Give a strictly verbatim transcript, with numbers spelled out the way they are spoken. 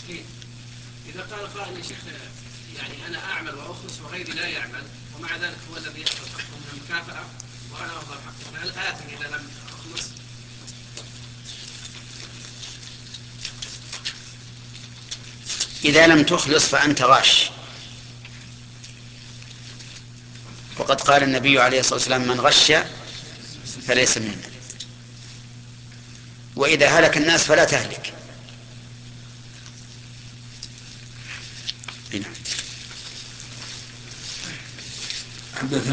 إذا قال قائل يا شيخ يعني أنا أعمل وأخلص وغيري لا يعمل ومع ذلك هو الذي يأخذ حقه من المكافأة وأنا أفضل حقه، فهل آثم إذا لم أخلص؟ إذا لم تخلص فأنت غاش، وقد قال النبي عليه الصلاة والسلام من غش فليس منا. وإذا هلك الناس فلا تهلك. هنا